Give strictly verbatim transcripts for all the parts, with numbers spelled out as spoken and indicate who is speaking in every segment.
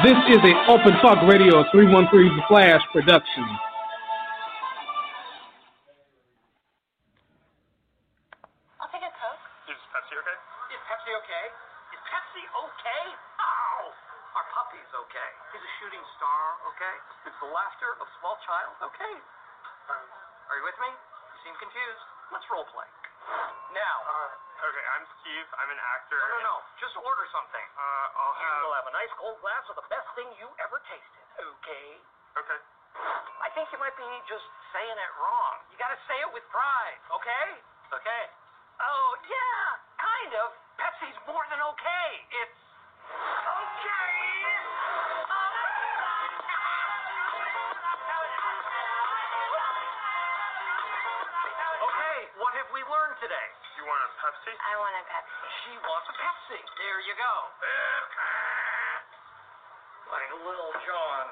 Speaker 1: This is a Open Talk Radio three one three The Flash production.
Speaker 2: I'll take a Coke.
Speaker 3: Is Pepsi okay?
Speaker 4: Is Pepsi okay? Is Pepsi okay? Ow! Our puppy's okay. Is a shooting star okay? Is the laughter of small child okay? Um, are you with me? You seem confused. Let's role play. Now.
Speaker 3: Uh, okay, I'm Steve. I'm an actor.
Speaker 4: No, no, no. Just order something.
Speaker 3: Uh, I'll
Speaker 4: You
Speaker 3: have...
Speaker 4: will have a nice cold glass of the best thing you ever tasted. Okay?
Speaker 3: Okay.
Speaker 4: I think you might be just saying it wrong. You gotta say it with pride, okay? Okay. Oh, yeah, kind of. Pepsi's more than okay. It's okay. Okay, what have we learned today?
Speaker 3: You want a Pepsi?
Speaker 2: I want a Pepsi.
Speaker 4: She wants a Pepsi. There you go. Like little John.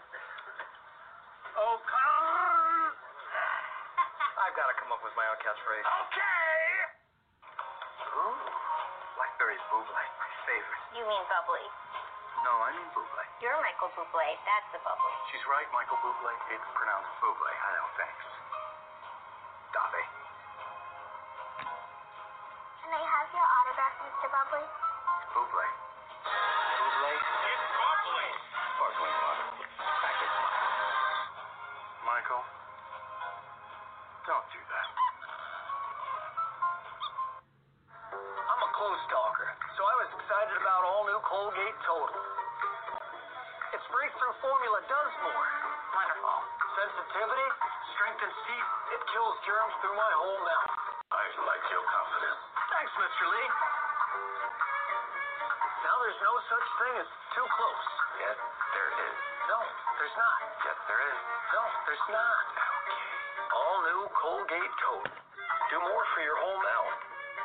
Speaker 4: Oh, come. I've got to come up with my own catchphrase. Okay.
Speaker 5: Ooh, blackberry buble, my favorite.
Speaker 2: You mean bubbly.
Speaker 5: No, I mean buble.
Speaker 2: You're Michael Bublé. That's the bubbly.
Speaker 5: She's right, Michael Bublé. It's pronounced buble. I know, thanks. Dave.
Speaker 2: Can I have your autograph, Mister Bubbly?
Speaker 5: Buble. Buble?
Speaker 3: It's bubbly.
Speaker 5: Sparkling water. Package. Michael, don't do that.
Speaker 4: I'm a close talker, so I was excited about all new Colgate Total. Its breakthrough formula does more.
Speaker 2: Wonderful.
Speaker 4: Sensitivity, strengthens teeth, it kills germs through my whole mouth.
Speaker 5: I like your confidence.
Speaker 4: Thanks, Mister Lee. Now there's no such thing as too close.
Speaker 5: Yes, there is.
Speaker 4: No, there's not.
Speaker 5: Yes, there is.
Speaker 4: No, there's not. All new Colgate Total. Do more for your whole mouth.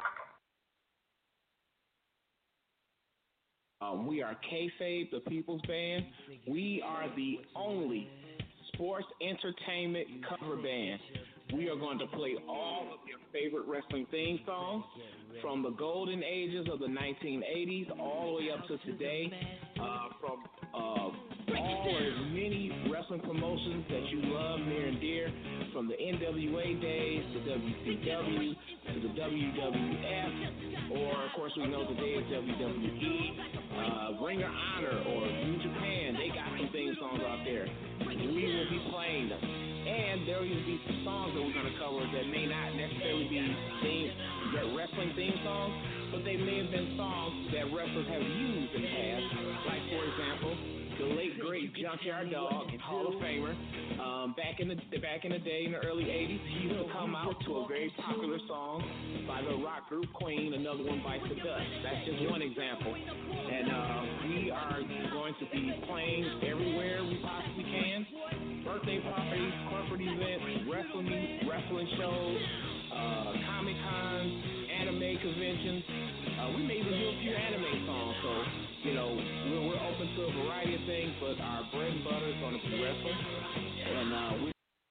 Speaker 6: Um, we are Kayfabe, the People's Band. We are the only sports entertainment cover band. We are going to play all of your favorite wrestling theme songs from the golden ages of the nineteen eighties all the way up to today, uh, from uh, all as many wrestling promotions that you love near and dear, from the N W A days to W C W to the W W F, or of course we know today is W W E, uh, Ring of Honor or New Japan. They got some theme songs out there. We will be playing them. And there will be some songs that we're going to cover that may not necessarily be theme, wrestling theme songs, but they may have been songs that wrestlers have used in the past. Like, for example, the late great Junkyard Dog, Hall of Famer, um, back in the back in the day in the early eighties, he used to come out to a very popular song by the rock group Queen, another one Bites the Dust. That's just one example. And uh, we are going to be playing everywhere we possibly can. Birthday parties, corporate events, wrestling, wrestling shows, uh, Comic Cons, anime conventions. Uh, we may even do a few anime songs. So, you know, we're, we're open to a variety of things, but our bread and butter is going to be wrestling. And uh, we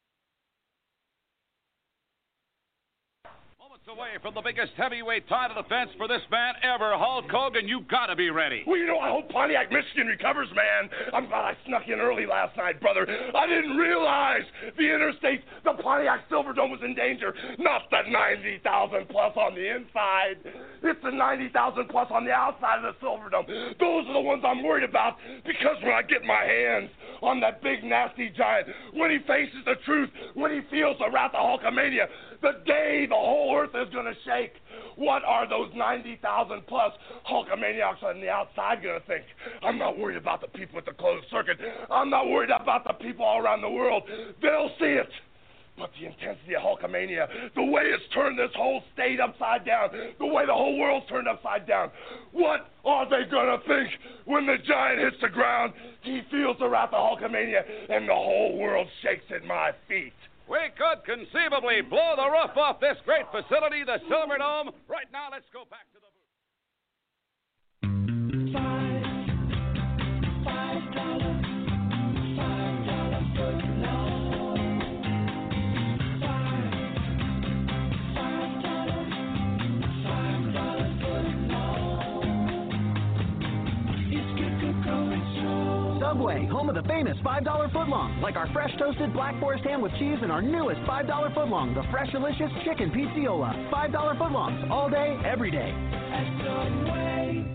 Speaker 7: away from the biggest heavyweight title defense for this man ever, Hulk Hogan. You gotta be ready.
Speaker 8: Well, you know, I hope Pontiac, Michigan recovers, man. I'm glad I snuck in early last night, brother. I didn't realize the interstate, the Pontiac Silverdome was in danger. Not the ninety thousand plus on the inside. It's the ninety thousand plus on the outside of the Silverdome. Those are the ones I'm worried about, because when I get my hands on that big, nasty giant, when he faces the truth, when he feels the wrath of Hulkamania, the day the whole earth is going to shake, what are those ninety thousand plus Hulkamaniacs on the outside going to think? I'm not worried about the people at the closed circuit. I'm not worried about the people all around the world. They'll see it. But the intensity of Hulkamania, the way it's turned this whole state upside down, the way the whole world's turned upside down, what are they going to think when the giant hits the ground? He feels the wrath of Hulkamania, and the whole world shakes at my feet.
Speaker 7: We could conceivably blow the roof off this great facility, the Silverdome. Right now, let's go back to the booth.
Speaker 9: Five, five dollars, five dollars for love. Five, five dollars, five dollars for love. It's good to go and show.
Speaker 10: Subway, home of the famous five dollar footlong, like our fresh toasted black forest ham with cheese and our newest five dollar footlong, the fresh delicious chicken pizziola. five dollar footlongs, all day, every day.
Speaker 9: At Subway.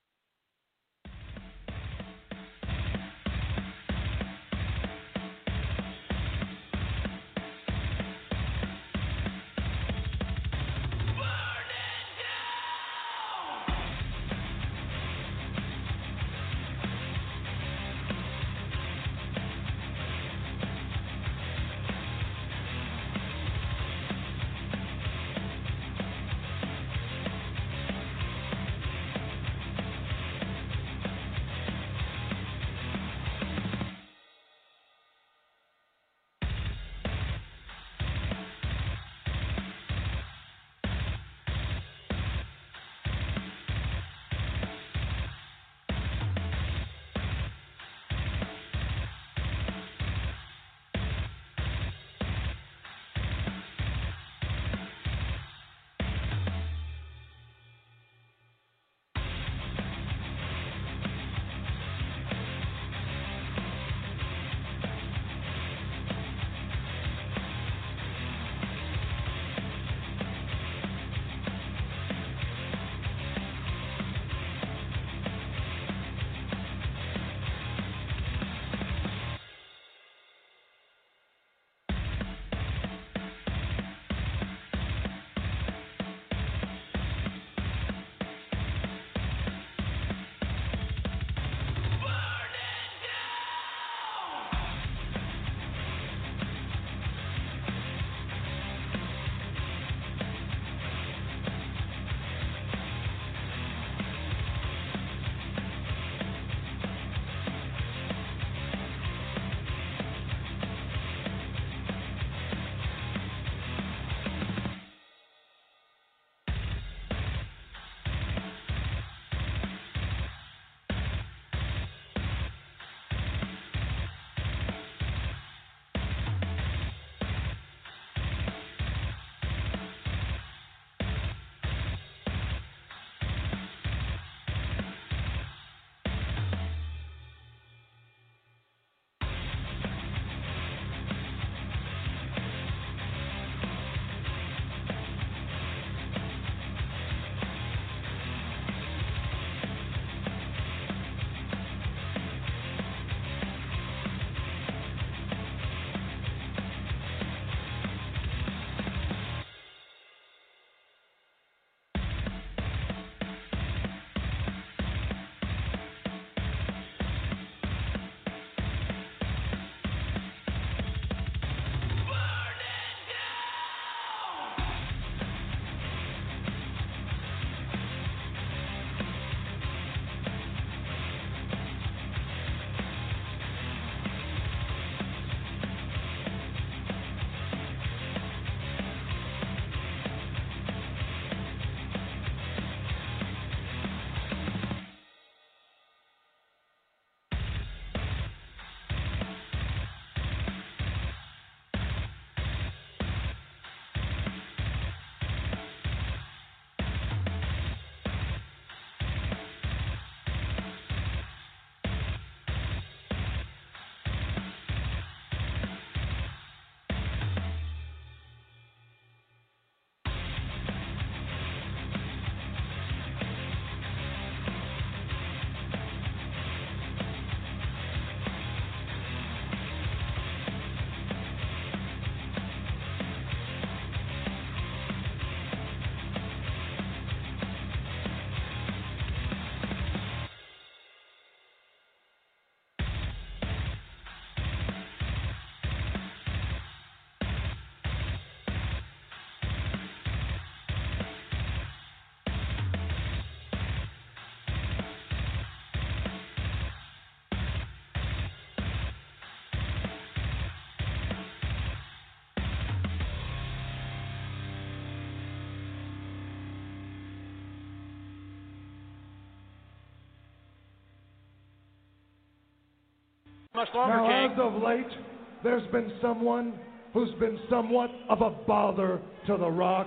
Speaker 11: Much longer,
Speaker 12: now,
Speaker 11: King.
Speaker 12: as of late, there's been someone who's been somewhat of a bother to The Rock.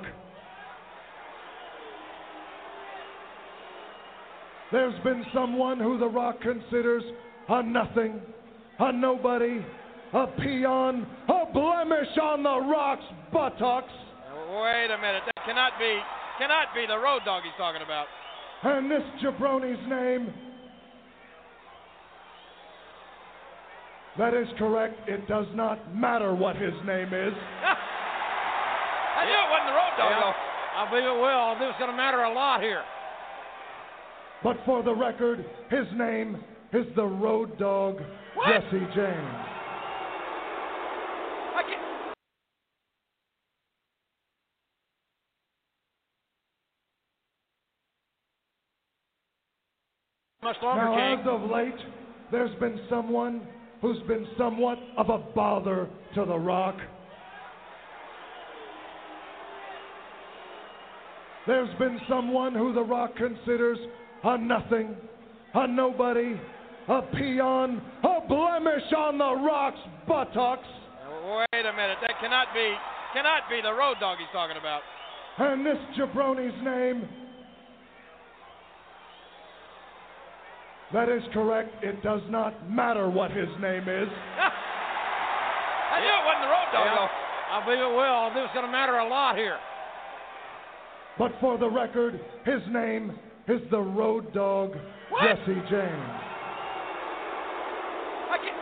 Speaker 12: There's been someone who The Rock considers a nothing, a nobody, a peon, a blemish on the Rock's buttocks.
Speaker 11: Wait a minute. That cannot be, cannot be the Road Dogg he's talking about.
Speaker 12: And this jabroni's name, that is correct. It does not matter what his name is.
Speaker 11: I knew it wasn't the Road Dogg.
Speaker 13: Yeah, I believe it will. I think it's going to matter a lot here.
Speaker 12: But for the record, his name is the Road Dogg,
Speaker 11: what?
Speaker 12: Jesse James.
Speaker 11: I can't.
Speaker 13: Much longer,
Speaker 12: now,
Speaker 13: King.
Speaker 12: as of late, there's been someone who's been somewhat of a bother to The Rock. There's been someone who The Rock considers a nothing, a nobody, a peon, a blemish on The Rock's buttocks.
Speaker 11: Wait a minute. That cannot be, cannot be the Road Dogg he's talking about.
Speaker 12: And this jabroni's name, that is correct. It does not matter what his name is.
Speaker 11: I knew it wasn't the Road Dogg.
Speaker 13: Yeah, I believe it will. I think it's going to matter a lot here.
Speaker 12: But for the record, his name is the Road Dogg,
Speaker 11: what?
Speaker 12: Jesse James.
Speaker 11: I can't.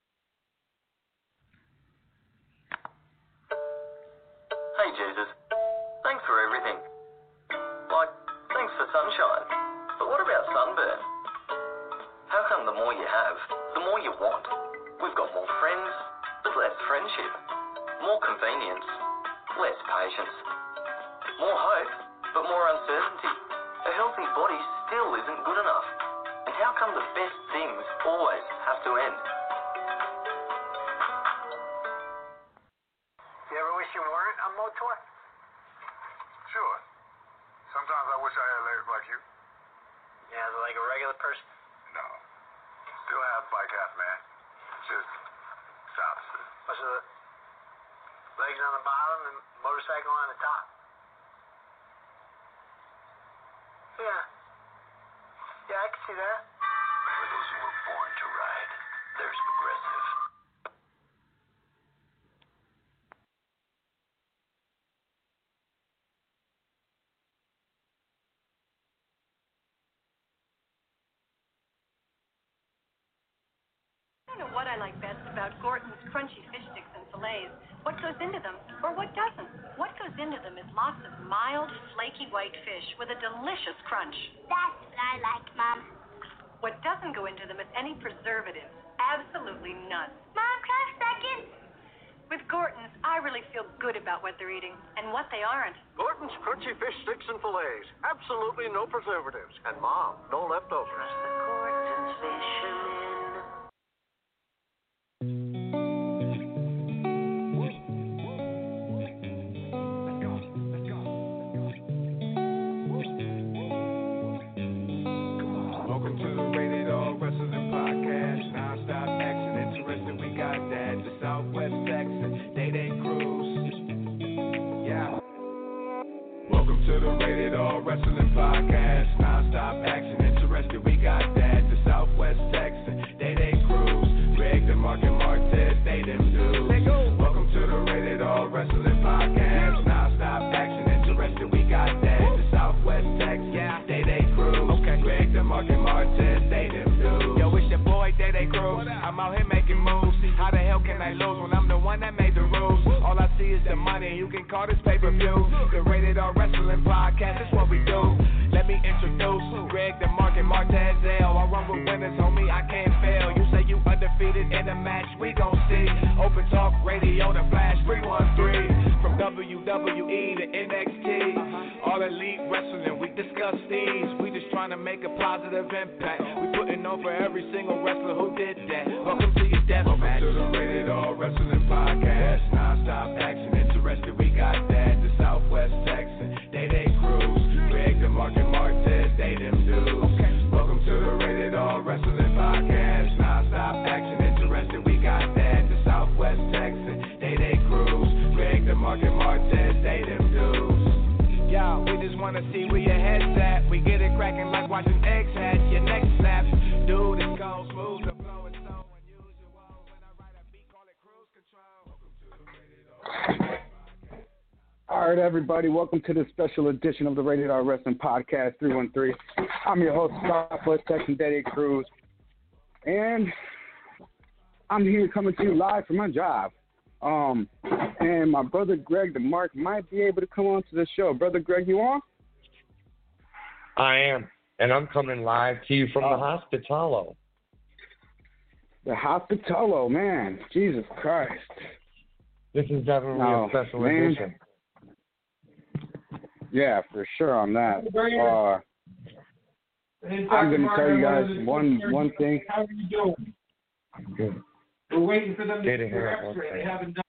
Speaker 4: Hey, Jesus. Thanks for everything. Like, thanks for sunshine. But what about sunburn? How come the more you have, the more you want? We've got more friends, but less friendship. More convenience, less patience. More hope, but more uncertainty. A healthy body still isn't good enough. And how come the best things always have to end?
Speaker 5: You ever wish you weren't a motor? Sure. Sometimes I wish I had legs like you. Yeah, like a regular person? No. Still have bike half, man. Just stops. What's the legs on the bottom and motorcycle on the top? Yeah. Yeah, I can see that. For those who were born to ride, there's Progressive.
Speaker 14: I don't know what I like best about Gorton's crunchy fish sticks and fillets. What goes into them, or what doesn't? What goes into them is lots of mild, flaky white fish with a delicious crunch.
Speaker 2: That's what I like, Mom.
Speaker 14: What doesn't go into them is any preservatives. Absolutely none.
Speaker 2: Mom, can I have a second?
Speaker 14: With Gorton's, I really feel good about what they're eating and what they aren't.
Speaker 15: Gorton's crunchy fish sticks and fillets. Absolutely no preservatives. And Mom, no leftovers.
Speaker 14: Gorton's fishermen.
Speaker 9: Welcome to the Rated R Wrestling Podcast. Non-stop action, interesting, we got that. The Southwest Texas, Day Day Cruise. Yeah. Welcome to the Rated R Wrestling Podcast. Non-stop action, interesting, we got that. The Southwest Texas, Day Day Cruise. Greg, DeMarc, and Martez, they them dudes. Welcome to the Rated R Wrestling Podcast. Non-stop action, interesting, we got that. The Southwest Texas, Day Day Cruise. Greg, DeMarc, and Martez, they them dudes.
Speaker 16: Yo, it's your boy, Day Day Cruz. I'm out here making moves. How the hell can I lose when I'm the one that made the rules? All I see is the money, you can call this pay-per-view. The Rated R Wrestling Podcast, that's what we do. Let me introduce Greg, DeMarc, and Martez. I run with winners, homie, I can't fail. You say you undefeated in a match, we gon' see. Open Talk Radio, The Flash, three one three. From W W E to N X T. All elite wrestling, we discuss these. We just trying to make a positive impact. We putting on for every single wrestler who did that. Welcome to your death
Speaker 9: Welcome
Speaker 16: match.
Speaker 9: to the Rated R Wrestling Podcast. Non-stop action, interested, we got that. The Southwest Texan, Day Day Cruise. Greg, DeMarc, and Martez, they them dudes. Welcome to the Rated R Wrestling Podcast. Non-stop action, interested, we got that. The Southwest Texan, Day Day Cruise. Greg, DeMarc, and Martez, they them dudes.
Speaker 16: Yo, we just wanna see where your head's at. We get it cracking like watching eggs hatch. Your neck snaps. Dude, it's gone smooth. The flow
Speaker 17: All right, everybody, welcome to this special edition of the Rated R Wrestling Podcast three one three. I'm your host, Southwest Texan Daddy Cruz, and I'm here coming to you live from my job. Um, and my brother Greg the Mark might be able to come on to the show. Brother Greg, you on?
Speaker 18: I am, and I'm coming live to you from
Speaker 17: oh.
Speaker 18: the Hospitalo.
Speaker 17: The Hospitalo, man. Jesus Christ.
Speaker 18: This is definitely
Speaker 17: no,
Speaker 18: a special
Speaker 17: man.
Speaker 18: edition.
Speaker 17: Yeah, for sure on that. Uh, I'm going to tell you guys one one thing.
Speaker 19: How are you doing?
Speaker 18: Good.
Speaker 19: We're waiting for them to
Speaker 18: Get
Speaker 19: do
Speaker 18: it
Speaker 19: their
Speaker 18: here.
Speaker 19: X-ray. They haven't done.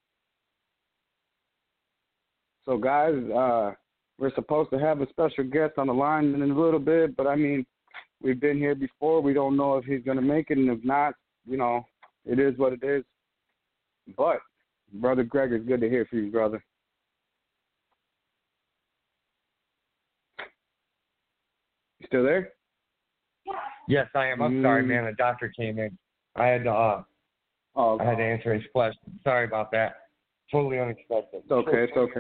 Speaker 17: So, guys, uh, we're supposed to have a special guest on the line in a little bit, but, I mean, we've been here before. We don't know if he's going to make it, and if not, you know, it is what it is. But, Brother Greg, it's good to hear from you, brother. You still there?
Speaker 18: Yes, I am. I'm
Speaker 17: mm.
Speaker 18: sorry, man. The doctor came in. I had to, uh,
Speaker 17: oh, okay.
Speaker 18: I had to answer his question. Sorry about that. Totally unexpected.
Speaker 17: It's okay. It's okay.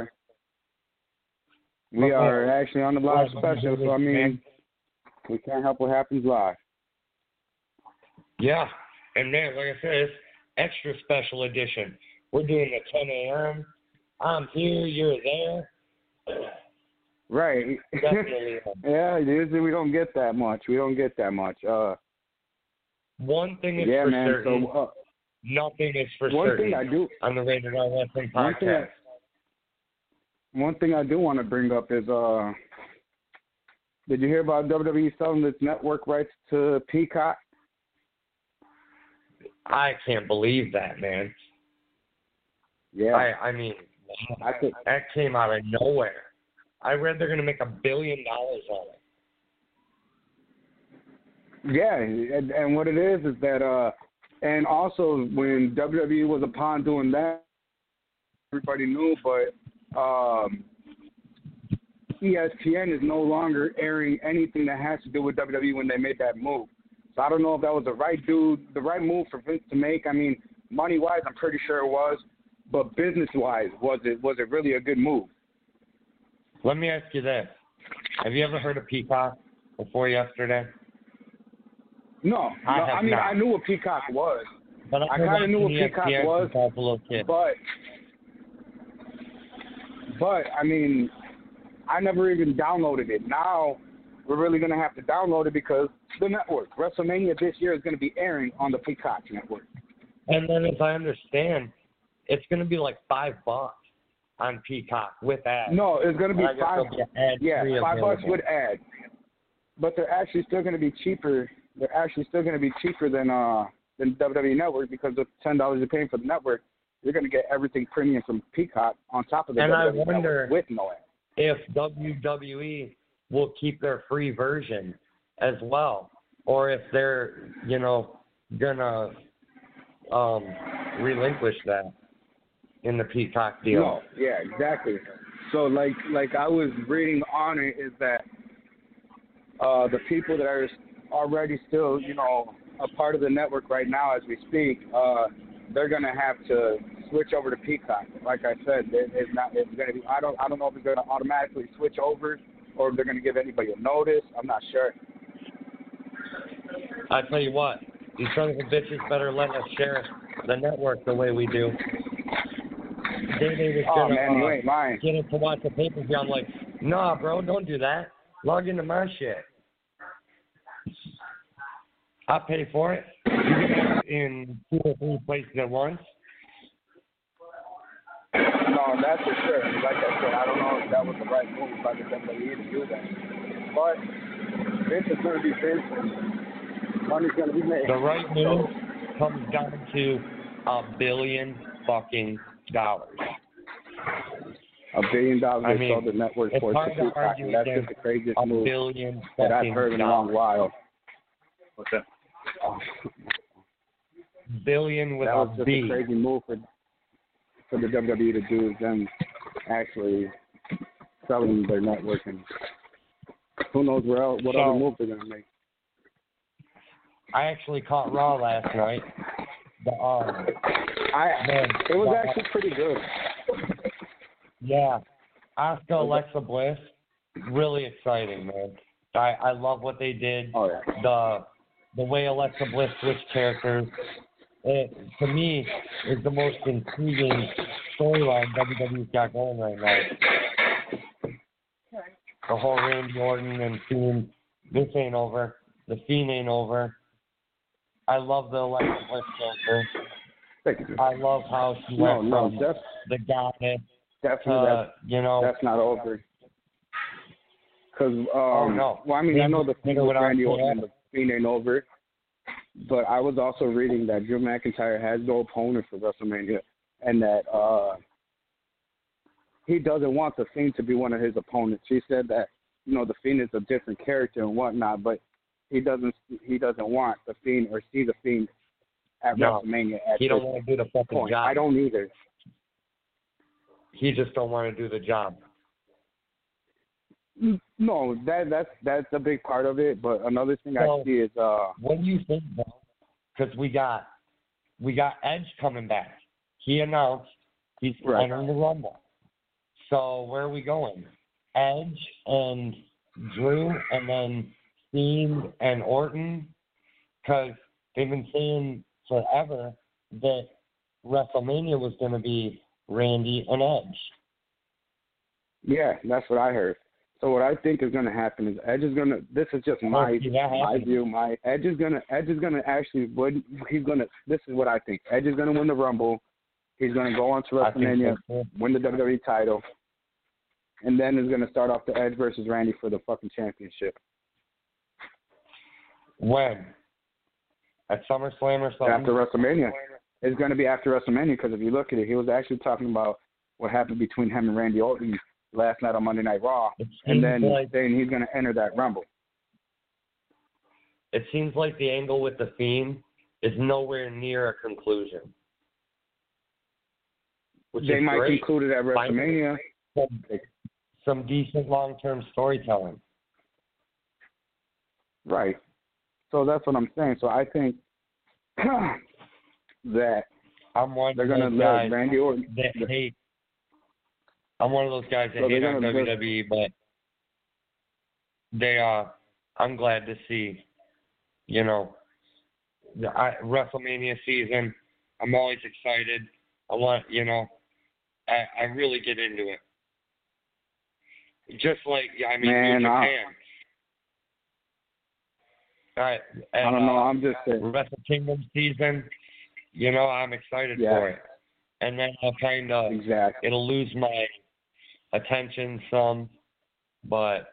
Speaker 17: We are actually on the live special, so, I mean, we can't help what happens live.
Speaker 18: Yeah. And, man, like I said, it's extra special edition. We're doing the ten a.m. I'm here, you're there.
Speaker 17: Right.
Speaker 18: Definitely.
Speaker 17: Yeah, usually we don't get that much. We don't get that much. Uh,
Speaker 18: one thing is
Speaker 17: yeah,
Speaker 18: for
Speaker 17: man,
Speaker 18: certain.
Speaker 17: So, uh,
Speaker 18: nothing is for
Speaker 17: one
Speaker 18: certain.
Speaker 17: Thing I do,
Speaker 18: on the Rated R Wrestling
Speaker 17: one
Speaker 18: Podcast.
Speaker 17: Thing I, one thing I do want to bring up is, uh, did you hear about W W E selling its network rights to Peacock?
Speaker 18: I can't believe that, man.
Speaker 17: Yeah.
Speaker 18: I, I mean,
Speaker 17: I think
Speaker 18: that came out of nowhere. I read they're going to make a billion dollars on it.
Speaker 17: Yeah, and, and what it is is that, uh, and also when W W E was upon doing that, everybody knew, but um, E S P N is no longer airing anything that has to do with W W E when they made that move. So I don't know if that was the right dude, the right move for Vince to make. I mean, money-wise, I'm pretty sure it was, but business-wise, was it was it really a good move?
Speaker 18: Let me ask you this. Have you ever heard of Peacock before yesterday?
Speaker 17: No.
Speaker 18: I,
Speaker 17: no,
Speaker 18: have
Speaker 17: I mean,
Speaker 18: not.
Speaker 17: I knew what Peacock was.
Speaker 18: But I,
Speaker 17: I kind of knew what
Speaker 18: E S P N
Speaker 17: Peacock was,
Speaker 18: since I was a little kid.
Speaker 17: but, but, I mean, I never even downloaded it. Now we're really going to have to download it because the network, WrestleMania this year, is going to be airing on the Peacock network.
Speaker 18: And then, as I understand, it's going to be like five bucks on Peacock with ads.
Speaker 17: No, it's going to be
Speaker 18: I guess
Speaker 17: five.
Speaker 18: there'll be ad
Speaker 17: Yeah,
Speaker 18: free
Speaker 17: five
Speaker 18: available.
Speaker 17: bucks with ads, but they're actually still going to be cheaper. They're actually still going to be cheaper than uh than W W E Network because of ten dollars you're paying for the network. You're going to get everything premium from Peacock on top of the
Speaker 18: And
Speaker 17: W
Speaker 18: I
Speaker 17: W E
Speaker 18: wonder
Speaker 17: Network with no ads.
Speaker 18: if W W E will keep their free version as well, or if they're, you know, gonna um, relinquish that in the Peacock deal.
Speaker 17: No, yeah, exactly. So, like, like I was reading on it is that uh, the people that are already still, you know, a part of the network right now as we speak, uh, they're gonna have to switch over to Peacock. Like I said, it, it's not. It's gonna be. I don't. I don't know if it's gonna automatically switch over or if they're gonna give anybody a notice. I'm not sure.
Speaker 18: I tell you what, these sons of bitches better let us share the network the way we do. Day Day was
Speaker 17: Oh
Speaker 18: gonna
Speaker 17: man, you
Speaker 18: uh,
Speaker 17: ain't lying.
Speaker 18: get it to watch the pay-per-view. I'm like, nah, bro, don't do that. Log into my shit. I pay for it. You get it in two or three places at once.
Speaker 17: No, that's for sure. Like I said, I don't know if that was the right move by the W W E to do that. But Vince is going to be Vince, and money's going to be made.
Speaker 18: The right move comes down to a billion fucking dollars.
Speaker 17: A billion dollars
Speaker 18: I
Speaker 17: they
Speaker 18: mean,
Speaker 17: sold the network
Speaker 18: it's
Speaker 17: for
Speaker 18: hard
Speaker 17: to
Speaker 18: to
Speaker 17: Peacock,
Speaker 18: argue
Speaker 17: and that's
Speaker 18: against
Speaker 17: just the craziest
Speaker 18: a
Speaker 17: move
Speaker 18: billion
Speaker 17: that I've
Speaker 18: fucking
Speaker 17: heard in a long
Speaker 18: dollars.
Speaker 17: while. What's that? Oh.
Speaker 18: Billion with
Speaker 17: that
Speaker 18: a
Speaker 17: was just
Speaker 18: B.
Speaker 17: a crazy move for for the W W E to do, is them actually selling their network, and who knows where else, what
Speaker 18: So,
Speaker 17: other move they're gonna make.
Speaker 18: I actually caught Raw last night. The, um,
Speaker 17: I
Speaker 18: man,
Speaker 17: it was
Speaker 18: the-
Speaker 17: actually pretty good.
Speaker 18: Yeah, Asuka, Alexa Bliss, really exciting, man. I, I love what they did.
Speaker 17: Oh, yeah.
Speaker 18: The the way Alexa Bliss switched characters, it, to me, is the most intriguing storyline W W E's got going right now. The whole Randy Orton and Fiend, this ain't over. The Fiend ain't over. I love the Alexa Bliss character.
Speaker 17: Thank you.
Speaker 18: I love how she
Speaker 17: No,
Speaker 18: went
Speaker 17: no,
Speaker 18: from
Speaker 17: that's,
Speaker 18: the goddess
Speaker 17: definitely
Speaker 18: to,
Speaker 17: that's,
Speaker 18: you know.
Speaker 17: that's not over. Because, um,
Speaker 18: oh, no.
Speaker 17: well, I mean,
Speaker 18: Yeah,
Speaker 17: I know the thing with
Speaker 18: without
Speaker 17: Randy
Speaker 18: saying
Speaker 17: Orton and the Fiend ain't over, but I was also reading that Drew McIntyre has no opponent for WrestleMania, and that uh, he doesn't want the Fiend to be one of his opponents. He said that, you know, the Fiend is a different character and whatnot, but he doesn't he doesn't want the Fiend or see the Fiend at
Speaker 18: No,
Speaker 17: WrestleMania. At
Speaker 18: he don't
Speaker 17: this
Speaker 18: want to do the fucking
Speaker 17: point.
Speaker 18: job.
Speaker 17: I don't either.
Speaker 18: He just don't want to do the job.
Speaker 17: No, that that's that's a big part of it. But another thing
Speaker 18: So,
Speaker 17: I see is uh,
Speaker 18: what do you think, though? Because we got we got Edge coming back. He announced he's
Speaker 17: Right.
Speaker 18: entering the Rumble. So where are we going? Edge and Drew, and then Fiend and Orton, because they've been saying forever that WrestleMania was going to be Randy and Edge.
Speaker 17: yeah, that's what I heard. So what I think is going to happen is Edge is going to. This is just my
Speaker 18: Oh, see, that
Speaker 17: my
Speaker 18: happened.
Speaker 17: view. My Edge is going to Edge is going to actually win. He's going to. This is what I think. Edge is going to win the Rumble. He's going to go on to
Speaker 18: I think
Speaker 17: WrestleMania,
Speaker 18: so, too.
Speaker 17: win the W W E title, and then is going to start off the Edge versus Randy for the fucking championship
Speaker 18: When? At SummerSlam or something?
Speaker 17: after WrestleMania. It's going to be after WrestleMania because if you look at it, he was actually talking about what happened between him and Randy Orton last night on Monday Night Raw,
Speaker 18: It
Speaker 17: and
Speaker 18: seems
Speaker 17: then
Speaker 18: like-
Speaker 17: saying he's going to enter that Rumble.
Speaker 18: It seems like the angle with the Fiend is nowhere near a conclusion. Which
Speaker 17: They
Speaker 18: is
Speaker 17: might
Speaker 18: great.
Speaker 17: conclude it at WrestleMania.
Speaker 18: Some, some decent long-term storytelling.
Speaker 17: Right. So that's what I'm saying. So I think that
Speaker 18: I'm one
Speaker 17: they're
Speaker 18: of
Speaker 17: going to
Speaker 18: those
Speaker 17: let
Speaker 18: guys
Speaker 17: Randy Orton.
Speaker 18: that hate. I'm one of those guys that
Speaker 17: So
Speaker 18: hate
Speaker 17: they're
Speaker 18: on
Speaker 17: gonna
Speaker 18: W
Speaker 17: just-
Speaker 18: W E, but they are. I'm glad to see, you know, the I, WrestleMania season. I'm always excited. I want, you know, I, I really get into it. Just like, I mean,
Speaker 17: Man,
Speaker 18: New
Speaker 17: I-
Speaker 18: Japan. I,
Speaker 17: I don't know. I'm just saying.
Speaker 18: Wrestle Kingdom season, you know, I'm excited
Speaker 17: Yeah.
Speaker 18: for it. And then I'll kind of,
Speaker 17: Exactly.
Speaker 18: it'll lose my attention some, but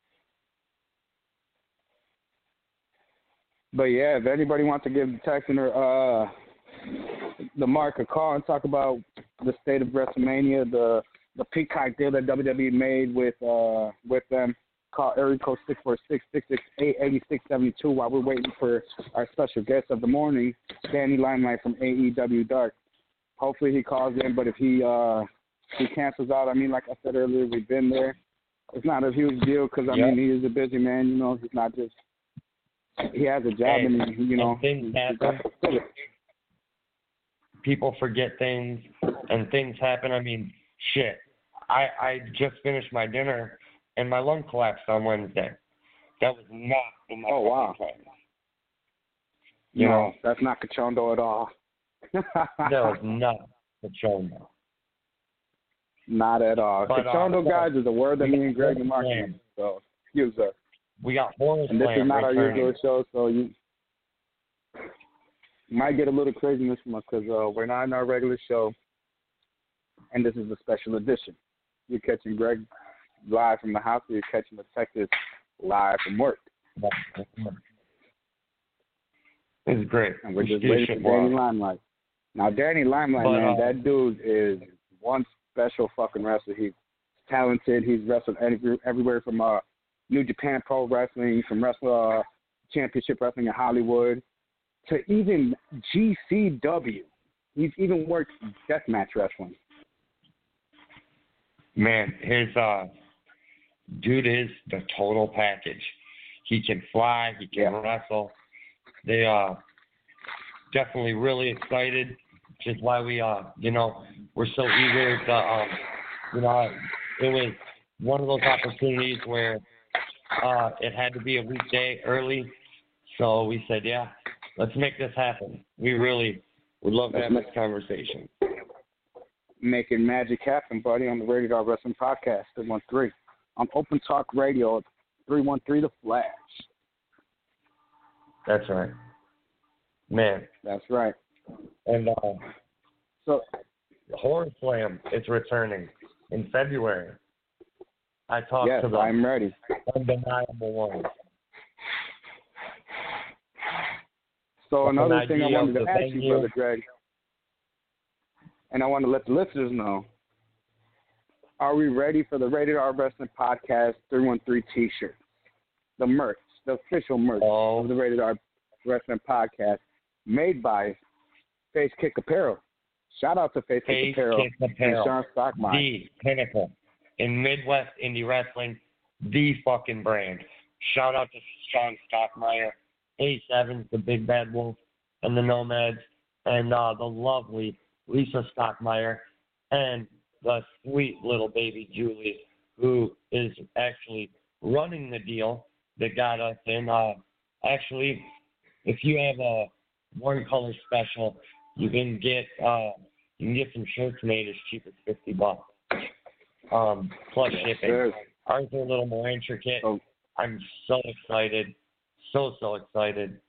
Speaker 17: But yeah, if anybody wants to give the Texan or uh, the Mark a call and talk about the state of WrestleMania, the the Peacock deal that W W E made with uh with them, call area code six four six, six six eight, eight six seven two while we're waiting for our special guest of the morning, Danny Limelight from A E W Dark. Hopefully he calls in, but if he uh he cancels out, I mean, like I said earlier, we've been there. It's not a huge deal because I
Speaker 18: Yeah.
Speaker 17: mean he is a busy man, you know. He's not just he has a job
Speaker 18: Hey,
Speaker 17: and he, you know
Speaker 18: and things
Speaker 17: he's got
Speaker 18: happen.
Speaker 17: to fulfill it.
Speaker 18: people forget things and things happen. I mean, shit. I, I just finished my dinner and my lung collapsed on Wednesday. That was not in my
Speaker 17: Oh, wow.
Speaker 18: fucking plan. You
Speaker 17: no,
Speaker 18: know,
Speaker 17: that's not Cachondo at all.
Speaker 18: that was not the show now.
Speaker 17: Not at all.
Speaker 18: But, uh,
Speaker 17: Cachondo, guys, is a word that
Speaker 18: we
Speaker 17: me and
Speaker 18: got
Speaker 17: Greg and Mark
Speaker 18: Horse
Speaker 17: use. So, excuse us.
Speaker 18: We got Horace
Speaker 17: And this
Speaker 18: Plant
Speaker 17: is not our
Speaker 18: returning.
Speaker 17: usual show, so you might get a little craziness from us because uh, we're not in our regular show, and this is a special edition. You're catching Greg live from the house, or you're catching the Texas live from work.
Speaker 18: It's great.
Speaker 17: And we're
Speaker 18: We
Speaker 17: just
Speaker 18: do
Speaker 17: waiting
Speaker 18: shit
Speaker 17: for Danny
Speaker 18: well.
Speaker 17: Limelight. Now, Danny Limelight,
Speaker 18: But,
Speaker 17: man,
Speaker 18: uh,
Speaker 17: that dude is one special fucking wrestler. He's talented. He's wrestled every, everywhere from uh, New Japan Pro Wrestling, from wrestle uh, Championship Wrestling in Hollywood, to even G C W. He's even worked deathmatch wrestling.
Speaker 18: Man, his uh, dude is the total package. He can fly. He can
Speaker 17: Yeah.
Speaker 18: wrestle. They uh definitely really excited, which is why we uh you know we're so eager to um you know it was one of those opportunities where uh, it had to be a weekday early. So we said, yeah, let's make this happen. We really would love to have this conversation.
Speaker 17: Making magic happen, buddy, on the Rated R Wrestling Podcast, three one three. On Open Talk Radio, three one three The Flash.
Speaker 18: That's right. Man.
Speaker 17: That's right.
Speaker 18: And uh,
Speaker 17: so,
Speaker 18: Horror Slam is returning in February. I talked
Speaker 17: yes,
Speaker 18: to the
Speaker 17: I'm ready.
Speaker 18: undeniable one.
Speaker 17: So
Speaker 18: An
Speaker 17: another thing I
Speaker 18: idea
Speaker 17: wanted
Speaker 18: of
Speaker 17: to
Speaker 18: the
Speaker 17: ask you,
Speaker 18: venue.
Speaker 17: Brother Greg, and I want to let the listeners know, are we ready for the Rated R Wrestling Podcast three one three T-shirt? The merch, the official merch
Speaker 18: oh.
Speaker 17: of the Rated R Wrestling Podcast, made by Face Kick Apparel. Shout out to Face,
Speaker 18: Face
Speaker 17: Kick Apparel
Speaker 18: Kick Apparel,
Speaker 17: and Sean Stockmeyer.
Speaker 18: The pinnacle in Midwest indie wrestling, the fucking brand. Shout out to Sean Stockmeyer, A seven, the Big Bad Wolf, and the Nomads, and uh, the lovely Lisa Stockmeyer, and the sweet little baby Julie, who is actually running the deal that got us in. Uh, actually, if you have a one color special, you can get uh, you can get some shirts made as cheap as fifty bucks. Um, plus shipping.
Speaker 17: Yes.
Speaker 18: Ours are a little more intricate.
Speaker 17: Oh.
Speaker 18: I'm so excited, so so excited.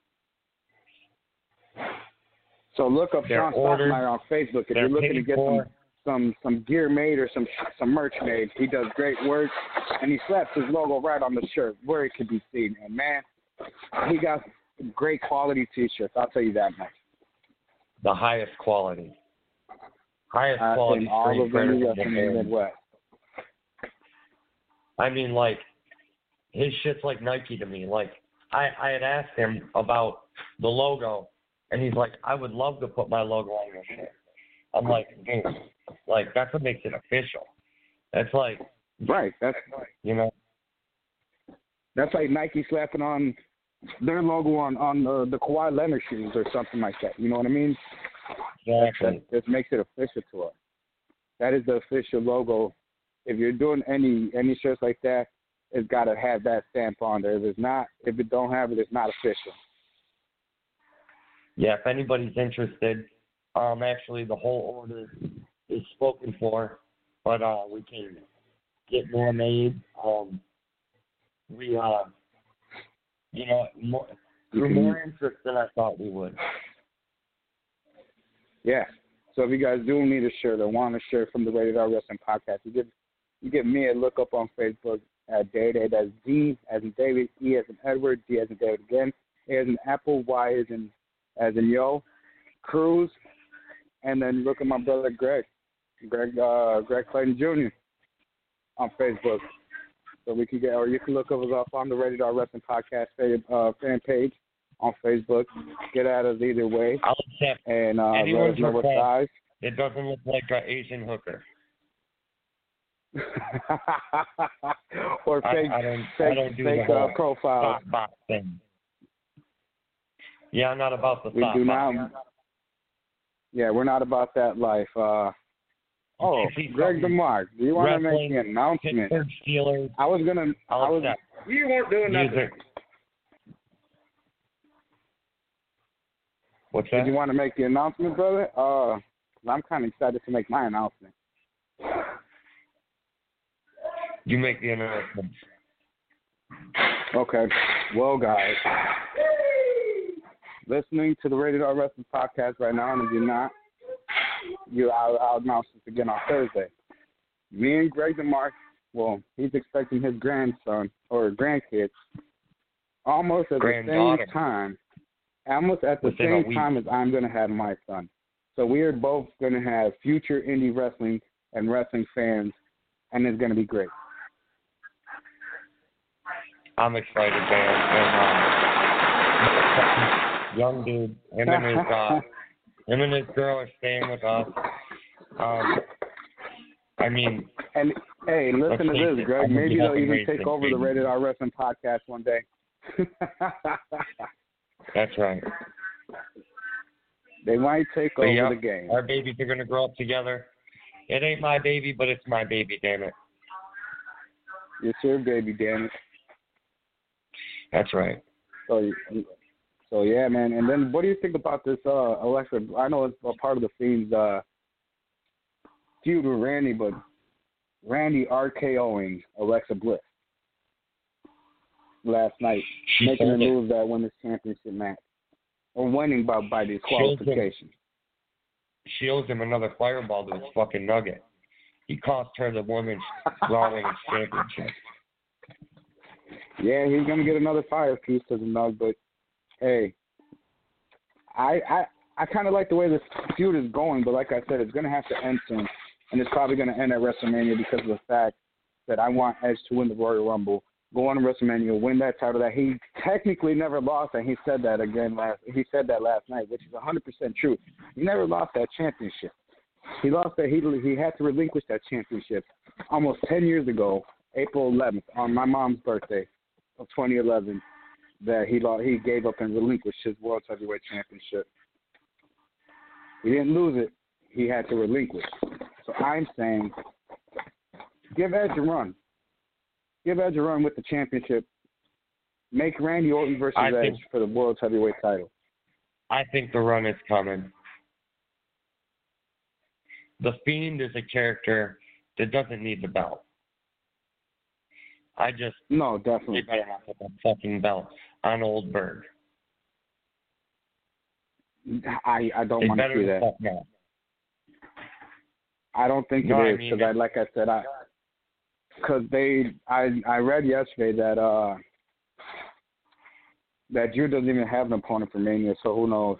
Speaker 17: So look up
Speaker 18: They're
Speaker 17: Sean
Speaker 18: ordered.
Speaker 17: Stockmeyer on Facebook if
Speaker 18: They're
Speaker 17: you're looking to
Speaker 18: paid
Speaker 17: get
Speaker 18: for.
Speaker 17: some, some some gear made or some some merch made. He does great work, and he slaps his logo right on the shirt where it can be seen. And man, he got great quality T-shirts. I'll tell you that much.
Speaker 18: The highest quality, highest
Speaker 17: Uh,
Speaker 18: quality
Speaker 17: in all
Speaker 18: street
Speaker 17: of the
Speaker 18: furniture
Speaker 17: U S in the
Speaker 18: there is.
Speaker 17: Midwest.
Speaker 18: I mean, like, his shit's like Nike to me. Like, I, I had asked him about the logo, and he's like, I would love to put my logo on your shit. I'm like, dude, like, that's what makes it official. That's like,
Speaker 17: right. That's
Speaker 18: you know,
Speaker 17: that's like Nike slapping on their logo on on uh, the Kawhi Leonard shoes or something like that. You know what I mean?
Speaker 18: exactly.
Speaker 17: That just makes it official to us. That is the official logo. If you're doing any any shirts like that, it's got to have that stamp on there. If it's not, if it don't have it, it's not official.
Speaker 18: Yeah, if anybody's interested, um, actually the whole order is spoken for, but uh, we can get more made. Um, we, uh, you know, more, through more interest than I thought we would.
Speaker 17: Yeah. So if you guys do need a shirt or want a shirt from the Rated R Wrestling Podcast, you give you give me a look up on Facebook at Day Day. That's D as in David, E as in Edward, D as in David again, A as in Apple, Y as in as in Yo, Cruz, and then look at my brother Greg, Greg uh, Greg Clayton Junior on Facebook. So we can get, or you can look us up on the Rated R Wrestling Podcast uh, fan page on Facebook. Get at us either way.
Speaker 18: I'll accept
Speaker 17: and uh, let
Speaker 18: anyone's
Speaker 17: us know what
Speaker 18: request.
Speaker 17: size.
Speaker 18: It doesn't look like an Asian hooker.
Speaker 17: or fake,
Speaker 18: I, I don't,
Speaker 17: fake,
Speaker 18: I don't do
Speaker 17: fake
Speaker 18: the
Speaker 17: uh,
Speaker 18: whole
Speaker 17: profiles.
Speaker 18: thought box thing. Yeah, I'm not about the
Speaker 17: We
Speaker 18: thought
Speaker 17: do
Speaker 18: box.
Speaker 17: not. Yeah, we're not about that life. Uh, oh, Greg DeMarc, do you want to make the announcement?
Speaker 18: Pittsburgh Steelers.
Speaker 17: I was gonna.
Speaker 18: I'll
Speaker 17: I was.
Speaker 18: accept.
Speaker 17: You weren't doing nothing.
Speaker 18: Music. What's that?
Speaker 17: Did you want to make the announcement, brother? Uh, I'm kind of excited to make my announcement.
Speaker 18: You make the announcement.
Speaker 17: Okay. Well, guys, listening to the Rated R Wrestling Podcast right now, and if you're not, you, I'll, I'll announce this again on Thursday. Me and Greg DeMarc, well, he's expecting his grandson or grandkids almost at the same time, almost at the
Speaker 18: Within a
Speaker 17: same
Speaker 18: week.
Speaker 17: time as I'm going to have my son. So we are both going to have future indie wrestling and wrestling fans, and it's going to be great.
Speaker 18: I'm excited, man. And, uh, young dude, him and his uh, him and his girl are staying with us. Um, I mean,
Speaker 17: and hey, listen to
Speaker 18: face
Speaker 17: this,
Speaker 18: it,
Speaker 17: Greg.
Speaker 18: I'm gonna
Speaker 17: Maybe
Speaker 18: be
Speaker 17: they'll
Speaker 18: helping
Speaker 17: even
Speaker 18: raise
Speaker 17: take
Speaker 18: this
Speaker 17: over the
Speaker 18: baby.
Speaker 17: Rated R Wrestling Podcast one day.
Speaker 18: That's right.
Speaker 17: They might take
Speaker 18: But
Speaker 17: over
Speaker 18: yeah,
Speaker 17: the game.
Speaker 18: our babies are gonna grow up together. It ain't my baby, but it's my baby. Damn it.
Speaker 17: It's your baby, damn it.
Speaker 18: That's right.
Speaker 17: So, so yeah, man. And then, what do you think about this, uh, Alexa? I know it's a part of the Fiend's uh, feud with Randy, but Randy RKOing Alexa Bliss last night,
Speaker 18: She
Speaker 17: making her
Speaker 18: sold it.
Speaker 17: lose that women's championship match, or winning by by disqualification.
Speaker 18: She owes him another fireball to his fucking nugget. He cost her the women's Raw Women's Championship.
Speaker 17: Yeah, he's gonna get another fire piece to the nug, but hey, I I I kind of like the way this feud is going, but like I said, it's gonna have to end soon, and it's probably gonna end at WrestleMania because of the fact that I want Edge to win the Royal Rumble, go on to WrestleMania, win that title that he technically never lost, and he said that again last. He said that last night, which is one hundred percent true. He never lost that championship. He lost that. He he had to relinquish that championship almost ten years ago, April eleventh, on my mom's birthday of twenty eleven. That he lost, he gave up and relinquished his World Heavyweight Championship. He didn't lose it. He had to relinquish. So I'm saying, give Edge a run. Give Edge a run with the championship. Make Randy Orton versus
Speaker 18: I
Speaker 17: Edge
Speaker 18: think,
Speaker 17: for the World Heavyweight title.
Speaker 18: I think the run is coming. The Fiend is a character that doesn't need the belt. I just
Speaker 17: no, definitely.
Speaker 18: They better not put that fucking belt on Old Berg.
Speaker 17: I I don't
Speaker 18: They
Speaker 17: want to
Speaker 18: better
Speaker 17: see that.
Speaker 18: fuck no.
Speaker 17: I don't think
Speaker 18: No,
Speaker 17: it
Speaker 18: I
Speaker 17: is
Speaker 18: mean
Speaker 17: because I,
Speaker 18: it.
Speaker 17: like I said, I because they I I read yesterday that uh that Drew doesn't even have an opponent for Mania, so who knows?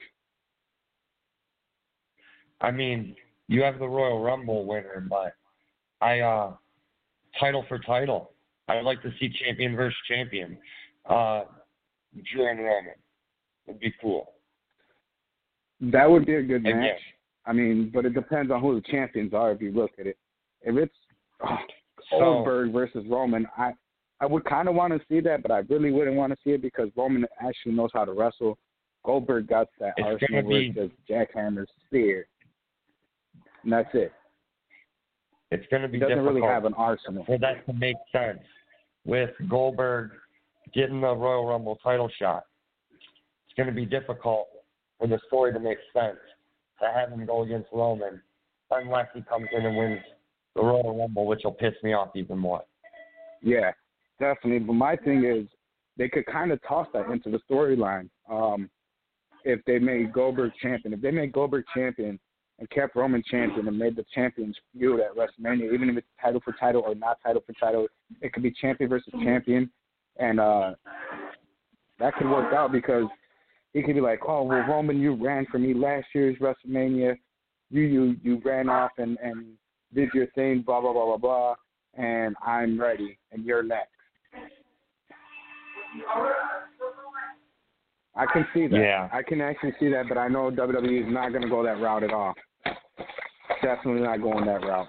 Speaker 18: I mean, you have the Royal Rumble winner, but I uh title for title. I'd like to see champion versus champion. Uh, Drew and Roman would be cool.
Speaker 17: That would be a good
Speaker 18: And
Speaker 17: match.
Speaker 18: yeah.
Speaker 17: I mean, but it depends on who the champions are if you look at it. If it's oh,
Speaker 18: So-
Speaker 17: Goldberg versus Roman, I I would kind of want to see that, but I really wouldn't want to see it because Roman actually knows how to wrestle. Goldberg got that
Speaker 18: It's
Speaker 17: arsenal
Speaker 18: gonna
Speaker 17: where
Speaker 18: be-
Speaker 17: it says jackhammer, spear, and that's it.
Speaker 18: It's going to be
Speaker 17: He doesn't
Speaker 18: difficult
Speaker 17: really have an arsenal.
Speaker 18: for that to make sense with Goldberg getting the Royal Rumble title shot. It's going to be difficult for the story to make sense to have him go against Roman unless he comes in and wins the Royal Rumble, which will piss me off even more.
Speaker 17: Yeah, definitely. But my thing is, they could kind of toss that into the storyline. Um, if they made Goldberg champion, if they made Goldberg champion and kept Roman champion and made the champions feud at WrestleMania, even if it's title for title or not title for title, it could be champion versus champion, and uh, that could work out because he could be like, oh, well, Roman, you ran for me last year's WrestleMania. You you you ran off and, and did your thing, blah, blah, blah, blah, blah, and I'm ready, and you're next. I can see that.
Speaker 18: Yeah.
Speaker 17: I can actually see that, but I know W W E is not going to go that route at all. Definitely not going that route.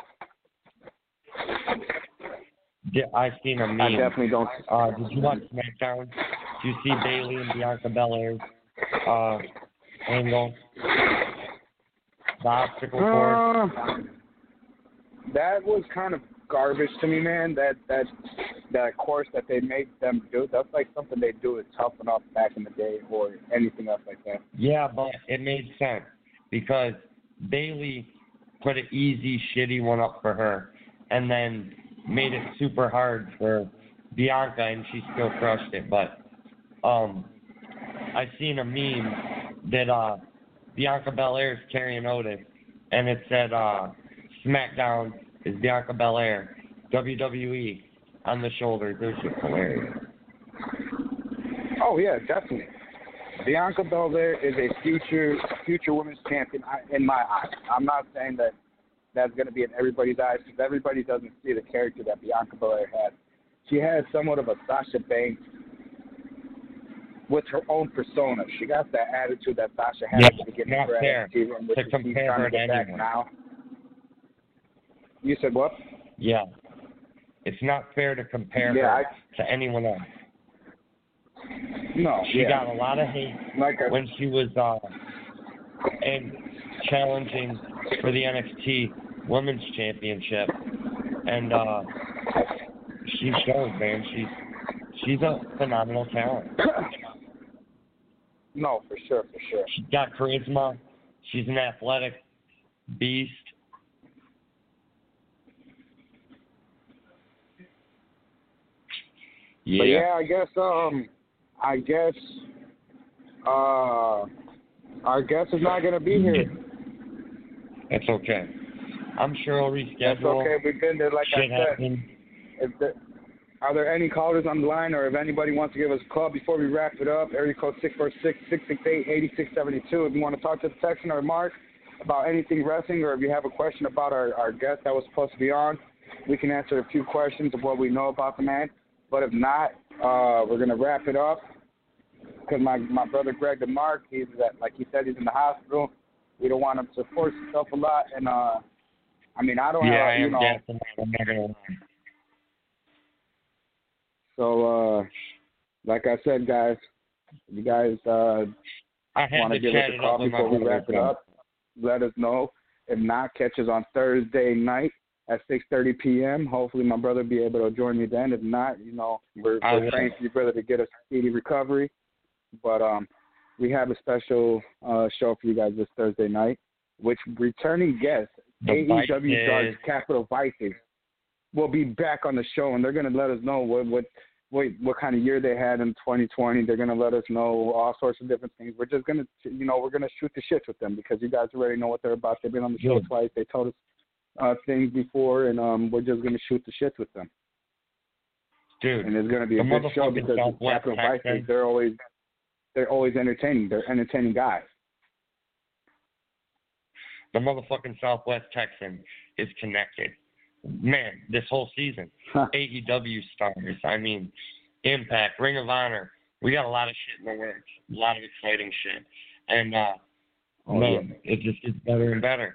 Speaker 18: Yeah, I've seen a meme.
Speaker 17: I definitely don't.
Speaker 18: Uh, did you watch SmackDown? Did you see Bayley and Bianca Belair's uh, angle? The obstacle course?
Speaker 17: Uh, that was kind of garbage to me, man. That that that course that they made them do, that's like something they do at Tough Enough back in the day or anything else like that.
Speaker 18: Yeah, but it made sense because Bayley put an easy, shitty one up for her and then made it super hard for Bianca, and she still crushed it. But um, I seen a meme that uh, Bianca Belair is carrying Otis, and it said uh, SmackDown is Bianca Belair, W W E on the shoulders. It was just hilarious.
Speaker 17: Oh yeah, definitely. Bianca Belair is a future future women's champion in my eyes. I'm not saying that that's going to be in everybody's eyes because everybody doesn't see the character that Bianca Belair has. She has somewhat of a Sasha Banks with her own persona. She got that attitude that Sasha had
Speaker 18: Yeah,
Speaker 17: at the beginning of
Speaker 18: not
Speaker 17: her
Speaker 18: fair
Speaker 17: N X T run, which
Speaker 18: to
Speaker 17: is she's
Speaker 18: compare
Speaker 17: trying
Speaker 18: her
Speaker 17: to
Speaker 18: to
Speaker 17: get back
Speaker 18: anyone.
Speaker 17: now. You said what?
Speaker 18: Yeah. It's not fair to compare
Speaker 17: Yeah,
Speaker 18: her
Speaker 17: I-
Speaker 18: to anyone else.
Speaker 17: No,
Speaker 18: She
Speaker 17: yeah.
Speaker 18: got a lot of hate
Speaker 17: Like I-
Speaker 18: when she was uh, and challenging for the N X T Women's Championship, and uh, she shows, man. She's she's a phenomenal talent.
Speaker 17: No, for sure, for sure.
Speaker 18: She's got charisma. She's an athletic beast. Yeah.
Speaker 17: But yeah, I guess um, I guess uh, our guest is not gonna be here.
Speaker 18: That's okay. I'm sure I'll reschedule.
Speaker 17: That's okay. We've been there, like
Speaker 18: Shit
Speaker 17: I said.
Speaker 18: happened.
Speaker 17: If there, are there any callers on the line, or if anybody wants to give us a call before we wrap it up? Area code six four six, six six eight, eight six seven two. If you want to talk to the Texan or Mark about anything wrestling, or if you have a question about our, our guest that was supposed to be on, we can answer a few questions of what we know about the man. But if not, uh, we're gonna wrap it up because my my brother Greg DeMarc, he's at, like he said, he's in the hospital. We don't want him to force himself a lot, and uh, I mean I don't
Speaker 18: yeah,
Speaker 17: have
Speaker 18: I
Speaker 17: you
Speaker 18: am
Speaker 17: know.
Speaker 18: definitely. I'm not gonna lie.
Speaker 17: So, uh, like I said, guys, if you guys uh, want to give us a call before we wrap it up, let us know. If not, catch us on Thursday night at six thirty p.m. Hopefully my brother will be able to join me then. If not, you know, we're, we're praying for your brother to get a speedy recovery. But um, we have a special uh, show for you guys this Thursday night, which returning guest, A E W Stars Capital Vices, will be back on the show, and they're going to let us know what, what what what kind of year they had in twenty twenty. They're going to let us know all sorts of different things. We're just going to, you know, we're going to shoot the shit with them because you guys already know what they're about. They've been on the show
Speaker 18: Good.
Speaker 17: twice. They told us uh, things before, and um, we're just going to shoot the shit with them.
Speaker 18: Dude,
Speaker 17: and it's going to be a
Speaker 18: the
Speaker 17: good show
Speaker 18: motherfucking
Speaker 17: because
Speaker 18: Southwest
Speaker 17: Capital Vices,
Speaker 18: Texans-
Speaker 17: they're always they're always entertaining. They're entertaining guys.
Speaker 18: The motherfucking Southwest Texan is connected. Man, this whole season. A E W stars. I mean, Impact, Ring of Honor. We got a lot of shit in the works. A lot of exciting shit. And, uh,
Speaker 17: Oh,
Speaker 18: man,
Speaker 17: yeah.
Speaker 18: it just gets better and better.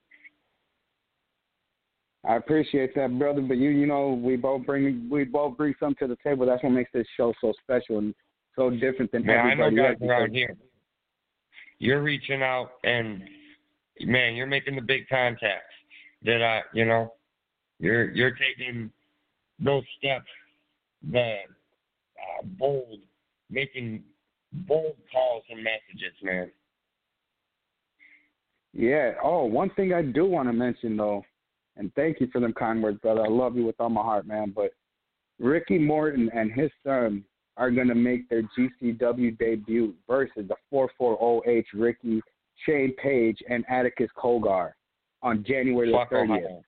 Speaker 17: I appreciate that, brother. But you, you know, we both bring we both bring something to the table. That's what makes this show so special and so different than
Speaker 18: Man, I know
Speaker 17: everybody
Speaker 18: guys
Speaker 17: else.
Speaker 18: around
Speaker 17: because-
Speaker 18: here. You're reaching out and, man, you're making the big contacts that I, you know, you're you're taking those steps, the uh, bold, making bold calls and messages, man.
Speaker 17: Yeah. Oh, one thing I do want to mention though, and thank you for them kind words, brother. I love you with all my heart, man. But Ricky Morton and his son are going to make their G C W debut versus the four forty H Ricky, Shane Page, and Atticus Colgar on January
Speaker 18: Fuck
Speaker 17: the thirtieth.
Speaker 18: Ohio.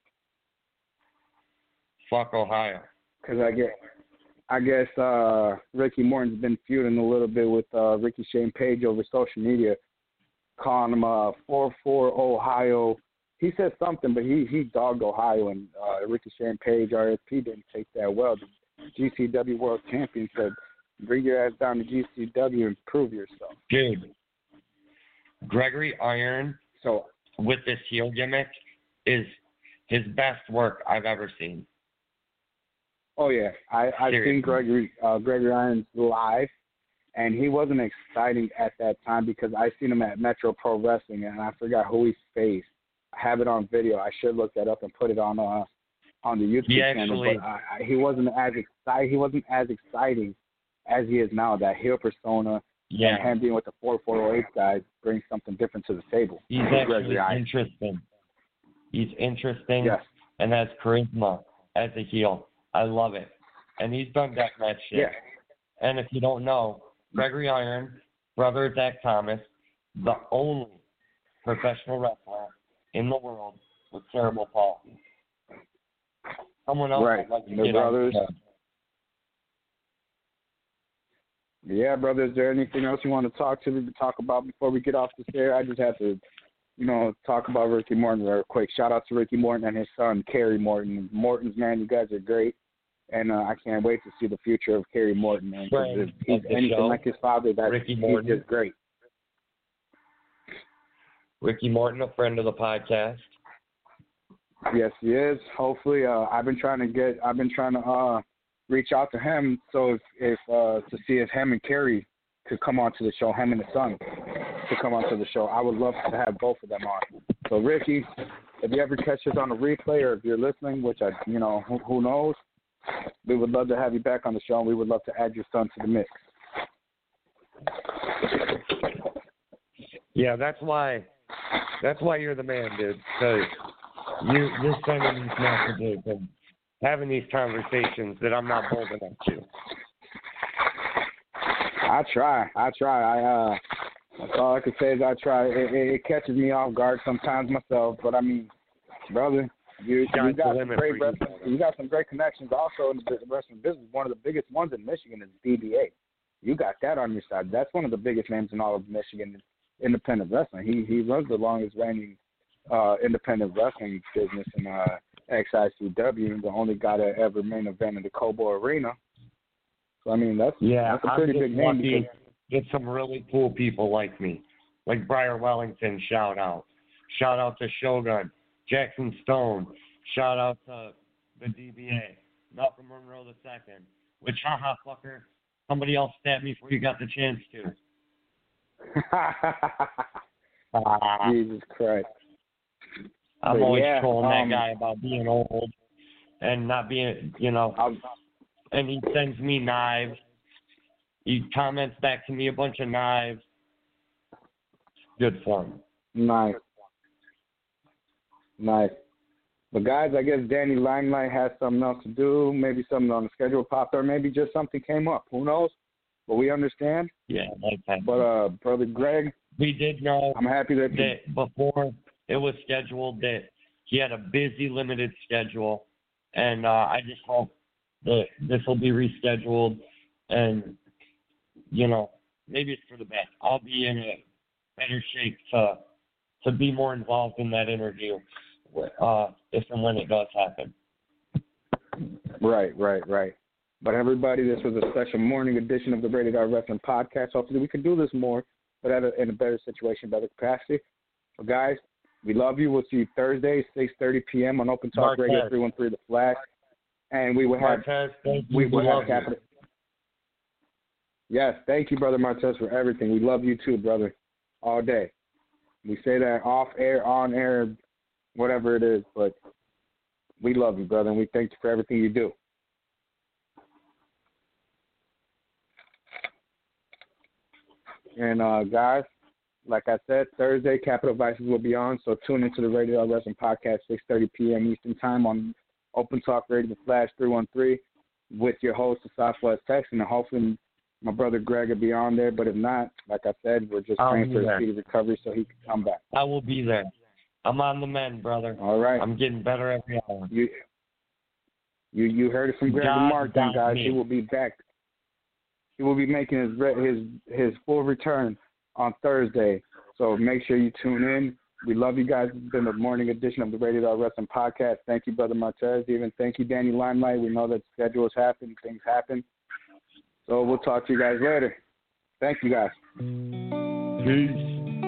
Speaker 18: Fuck Ohio.
Speaker 17: Because I guess, I guess uh, Ricky Morton's been feuding a little bit with uh, Ricky Shane Page over social media, calling him uh, four four Ohio. He said something, but he, he dogged Ohio, and uh, Ricky Shane Page, R S P, didn't take that well. The G C W World Champion said, bring your ass down to G C W and prove yourself.
Speaker 18: Dude, Gregory Iron,
Speaker 17: so
Speaker 18: with this heel gimmick, is his best work I've ever seen.
Speaker 17: Oh, yeah. I, I've
Speaker 18: Seriously.
Speaker 17: seen Gregory, uh, Gregory Irons live, and he wasn't exciting at that time because I seen him at Metro Pro Wrestling, and I forgot who he faced. I have it on video. I should look that up and put it on uh, on the YouTube
Speaker 18: He
Speaker 17: channel.
Speaker 18: actually-
Speaker 17: But I, I, he wasn't as exciting. He wasn't as exciting as he is now. That heel persona
Speaker 18: Yeah.
Speaker 17: and him being with the four four eight guys brings something different to the table.
Speaker 18: He's
Speaker 17: Gregory
Speaker 18: actually
Speaker 17: Irons.
Speaker 18: interesting. He's interesting
Speaker 17: Yes.
Speaker 18: and has charisma as a heel. I love it. And he's done deathmatch shit.
Speaker 17: Yeah.
Speaker 18: And if you don't know, Gregory Iron, brother of Zach Thomas, the only professional wrestler in the world with cerebral palsy. Someone else
Speaker 17: Right.
Speaker 18: would like to
Speaker 17: The
Speaker 18: get on
Speaker 17: brothers.
Speaker 18: the show.
Speaker 17: Yeah, brother. Is there anything else you want to talk to me to talk about before we get off this air? I just have to, you know, talk about Ricky Morton real quick. Shout out to Ricky Morton and his son, Kerry Morton. Morton's, man, you guys are great. And uh, I can't wait to see the future of Kerry Morton, man. 'cause
Speaker 18: Friend
Speaker 17: if he's
Speaker 18: of the
Speaker 17: anything
Speaker 18: show,
Speaker 17: like his father, that's
Speaker 18: Ricky
Speaker 17: he's
Speaker 18: Morton.
Speaker 17: just great.
Speaker 18: Ricky Morton, a friend of the podcast.
Speaker 17: Yes, he is. Hopefully, uh, I've been trying to get, I've been trying to uh, reach out to him so if, if uh, to see if him and Kerry could come onto the show, him and his son to come onto the show. I would love to have both of them on. So, Ricky, if you ever catch us on a replay or if you're listening, which I, you know, who, who knows, we would love to have you back on the show, and we would love to add your son to the mix.
Speaker 18: Yeah, that's why. That's why you're the man, dude. Because you you're sending these messages and having these conversations that I'm not bold enough to.
Speaker 17: I try. I try. I uh, that's all I can say is I try. It, it, it catches me off guard sometimes myself, but I mean, brother, you, you got some great wrestling, you got some great connections also in the wrestling business. One of the biggest ones in Michigan is D B A. You got that on your side. That's one of the biggest names in all of Michigan independent wrestling. He he runs the longest reigning uh, independent wrestling business in uh, X I C W, the only guy that ever main event in the Cobo Arena. So I mean that's
Speaker 18: yeah,
Speaker 17: that's a pretty
Speaker 18: I'm
Speaker 17: big
Speaker 18: just
Speaker 17: name.
Speaker 18: lucky
Speaker 17: Because,
Speaker 18: get some really cool people like me, like Briar Wellington. Shout out, shout out to Shogun, Jackson Stone. Shout out to the D B A, Malcolm Monroe the second. Which haha fucker, somebody else stabbed me before you got the chance to.
Speaker 17: Jesus Christ.
Speaker 18: I'm
Speaker 17: But
Speaker 18: always
Speaker 17: yeah,
Speaker 18: trolling
Speaker 17: um,
Speaker 18: that guy about being old and not being, you know,
Speaker 17: I'm,
Speaker 18: and he sends me knives. He comments back to me a bunch of knives. Good fun.
Speaker 17: Nice. Nice. But guys, I guess Danny Limelight has something else to do. Maybe something on the schedule popped, or maybe just something came up. Who knows? But we understand.
Speaker 18: Yeah, like
Speaker 17: But uh, brother Greg,
Speaker 18: we did know.
Speaker 17: I'm happy that,
Speaker 18: that before it was scheduled that he had a busy, limited schedule, and uh, I just hope that this will be rescheduled, and you know, maybe it's for the best. I'll be in a better shape to to be more involved in that interview, uh, if and when it does happen.
Speaker 17: Right, right, right. But everybody, this was a special morning edition of the Rated R Wrestling Podcast. Hopefully we can do this more, but at a, in a better situation, better capacity. So guys, we love you. We'll see you Thursday, six thirty p.m. on Open Talk
Speaker 18: Marquez.
Speaker 17: Radio three one three The Flash. And we will have,
Speaker 18: Marquez, thank you.
Speaker 17: we will
Speaker 18: We
Speaker 17: have
Speaker 18: love
Speaker 17: capital.
Speaker 18: you.
Speaker 17: Yes, thank you, Brother Martez, for everything. We love you too, brother, all day. We say that off air, on air, whatever it is, but we love you, brother, and we thank you for everything you do. And, uh, guys, like I said, Thursday, Capital Vices will be on, so tune into the Rated R Wrestling Podcast, six thirty p.m. Eastern Time on Open Talk Radio The Flash three one three with your host, the Southwest Texan, and hopefully my brother Greg will be on there. But if not, like I said, we're just
Speaker 18: I'll
Speaker 17: praying
Speaker 18: be
Speaker 17: for
Speaker 18: there.
Speaker 17: a speedy recovery so he can come back.
Speaker 18: I will be there. I'm on the mend, brother.
Speaker 17: All right.
Speaker 18: I'm getting better every hour.
Speaker 17: You you, you heard it from Greg
Speaker 18: God
Speaker 17: and Mark, then,
Speaker 18: got
Speaker 17: guys.
Speaker 18: me.
Speaker 17: He will be back. He will be making his re- his his full return on Thursday. So make sure you tune in. We love you guys. It's been the morning edition of the Rated R Wrestling Podcast. Thank you, Brother Martez. Even thank you, Danny Limelight. We know that schedules happen, things happen. So we'll talk to you guys later. Thank you, guys.
Speaker 18: Peace.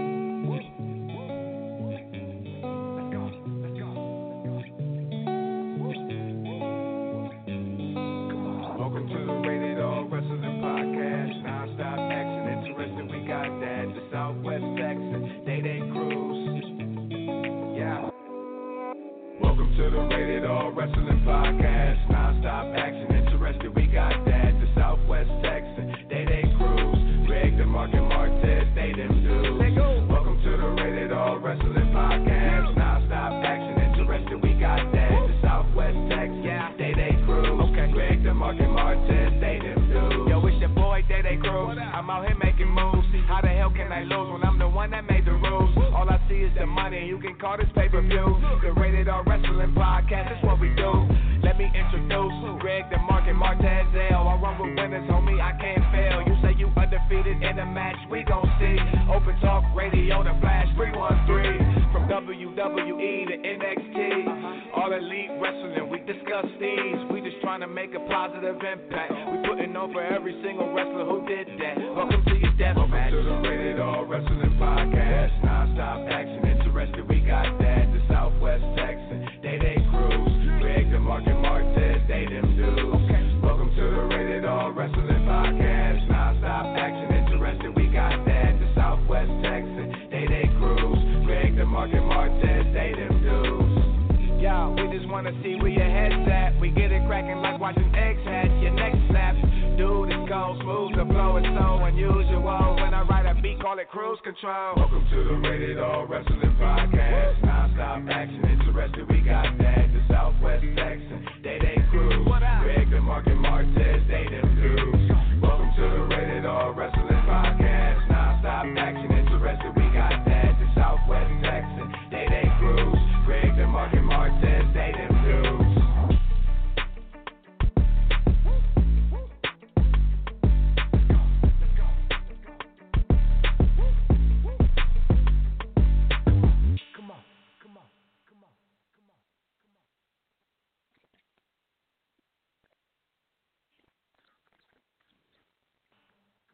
Speaker 9: Welcome to the Rated R Wrestling Podcast. Non-stop action, interesting, we got that. The Southwest Texas, Day Day Cruise. Yeah. Welcome to the Rated R Wrestling Podcast. Non-stop action, interesting, we got that. The Southwest Texas, Day Day Cruise. Greg, DeMarc, and Martez, they them dudes. Welcome to the Rated R Wrestling Podcast. Non-stop action, interesting, we got that. The Southwest Texas, Day Day Cruise. Okay. Greg, DeMarc, and Martez, they them dudes. Yo, it's your boy, Day Day Cruz. I'm out here making moves. How the hell can I lose when I'm the one that made the rules? All I see is the money. You can call this pay-per-view. The Rated R Wrestling Podcast, that's what we do. Let me introduce Greg, DeMarc, and Martez. I run with winners, homie, I can't fail. You say you undefeated in a match, we gon' see. Open Talk Radio, The Flash three one three. From W W E to N X T. All elite wrestling, we discuss these. We just trying to make a positive impact. We putting on for every single wrestler who did that. Welcome to your death Welcome match. Welcome to the Rated R Wrestling Podcast. Non-stop action, interested, we got that. The Southwest Texan, Day Day Cruise. Greg, DeMarc, and Martez, they them dudes. Okay. Welcome to the Rated R Wrestling Podcast. Non-stop action, interested, we got that. The Southwest Texan, Day Day Cruise. Greg, DeMarc, and Martez, they them dudes. Yo, we just wanna see where your head's at. We get it cracking like watching
Speaker 16: cruise control. Welcome to the Rated R Wrestling Podcast. Non-stop action, interested, we got that. The Southwest Texan, Day Day Cruz. Greg, the Mark and Martez, they them